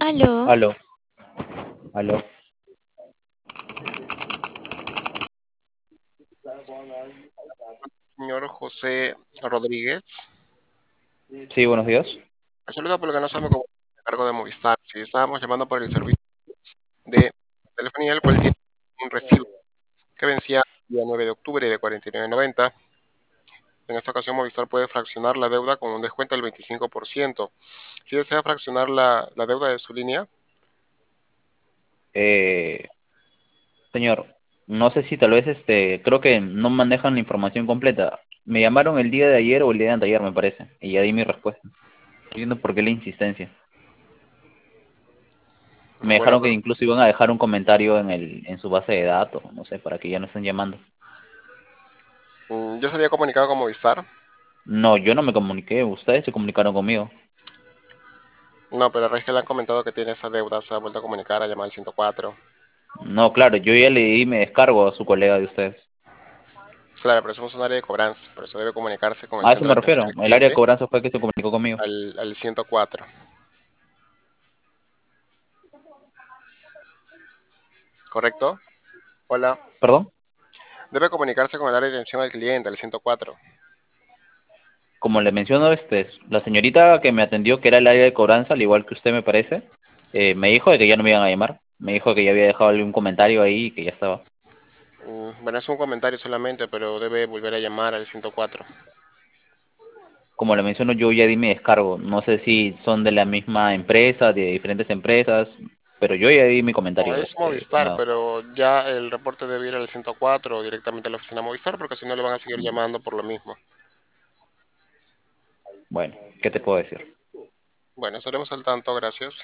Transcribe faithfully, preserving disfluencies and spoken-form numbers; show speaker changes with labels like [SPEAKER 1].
[SPEAKER 1] Aló,
[SPEAKER 2] Aló, aló.
[SPEAKER 3] Señor José Rodríguez.
[SPEAKER 2] Sí, buenos días.
[SPEAKER 3] Me saluda por lo que no sabe cómo a cargo de Movistar. Si estábamos llamando por el servicio de telefonía, el cual tiene un recibo que vencía el día nueve de octubre de cuarenta y nueve noventa. En esta ocasión, Movistar puede fraccionar la deuda con un descuento del veinticinco por ciento. Si desea fraccionar la, la deuda de su línea,
[SPEAKER 2] Eh, señor, no sé si tal vez este, creo que no manejan la información completa. Me llamaron el día de ayer o el día de anteayer, me parece, y ya di mi respuesta. No entiendo por qué la insistencia. Me
[SPEAKER 3] bueno,
[SPEAKER 2] dejaron que
[SPEAKER 3] pero
[SPEAKER 2] incluso iban a dejar un comentario en el, en su base de datos, no sé, para que ya no estén llamando.
[SPEAKER 3] mm, ya se había comunicado con Movistar.
[SPEAKER 2] No, yo no me comuniqué, ustedes se comunicaron conmigo.
[SPEAKER 3] No, pero es que le han comentado que tiene esa deuda, se ha vuelto a comunicar, a llamar al ciento cuatro.
[SPEAKER 2] No, claro, yo ya le di me descargo a su colega de ustedes.
[SPEAKER 3] Claro, pero somos un área de cobranza, por eso debe comunicarse con el
[SPEAKER 2] A eso
[SPEAKER 3] centro de
[SPEAKER 2] me
[SPEAKER 3] atención
[SPEAKER 2] refiero.
[SPEAKER 3] al
[SPEAKER 2] El área de
[SPEAKER 3] cliente
[SPEAKER 2] cobranza fue el que se comunicó conmigo.
[SPEAKER 3] al, al ciento cuatro. ¿Correcto? Hola.
[SPEAKER 2] ¿Perdón?
[SPEAKER 3] Debe comunicarse con el área de atención al cliente, al ciento cuatro.
[SPEAKER 2] Como le menciono, este, la señorita que me atendió, que era el área de cobranza, al igual que usted me parece, eh, me dijo de que ya no me iban a llamar. Me dijo que ya había dejado algún comentario ahí y que ya estaba.
[SPEAKER 3] Mm, Bueno, es un comentario solamente, pero debe volver a llamar al ciento cuatro.
[SPEAKER 2] Como le menciono, yo ya di mi descargo. No sé si son de la misma empresa, de diferentes empresas, pero yo ya di mi
[SPEAKER 3] No,
[SPEAKER 2] comentario,
[SPEAKER 3] es
[SPEAKER 2] este,
[SPEAKER 3] Movistar,
[SPEAKER 2] estimado.
[SPEAKER 3] pero ya el reporte debe ir al ciento cuatro o directamente a la oficina Movistar, porque si no le van a seguir llamando por lo mismo.
[SPEAKER 2] Bueno, ¿qué te puedo decir?
[SPEAKER 3] Bueno, estaremos al tanto, gracias.